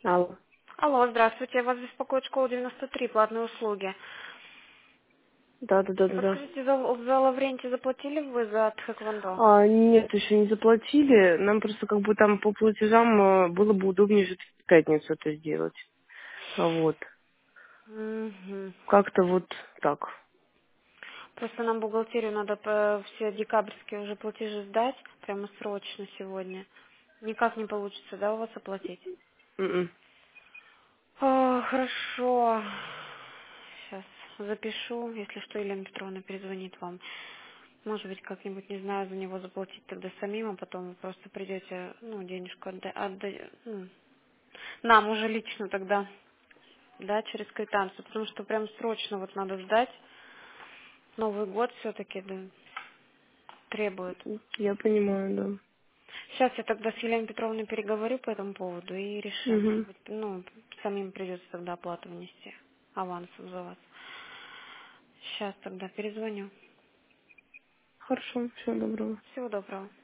Алло. Алло, здравствуйте. Вас беспокоит школа 93, платные услуги. Да. Подскажите, за Лаврентий заплатили вы за Тхэквондо? Нет, еще не заплатили. Нам просто как бы там по платежам было бы удобнее же в пятницу это сделать. Вот. Угу. Как-то вот так. Просто нам в бухгалтерию надо все декабрьские уже платежи сдать, прямо срочно сегодня. Никак не получится, да, у вас оплатить? М-м. Хорошо. Сейчас запишу, если что, Елена Петровна перезвонит вам. Может быть, как-нибудь, не знаю, за него заплатить тогда самим, а потом вы просто придете, ну, денежку нам уже лично тогда, да, через квитанцию, потому что прям срочно вот надо сдать. Новый год все-таки, да, требует. Я понимаю, да. Сейчас я тогда с Еленой Петровной переговорю по этому поводу и решим. Может Угу. быть, ну, самим придется тогда оплату внести, авансом за вас. Сейчас тогда перезвоню. Хорошо, всего доброго. Всего доброго.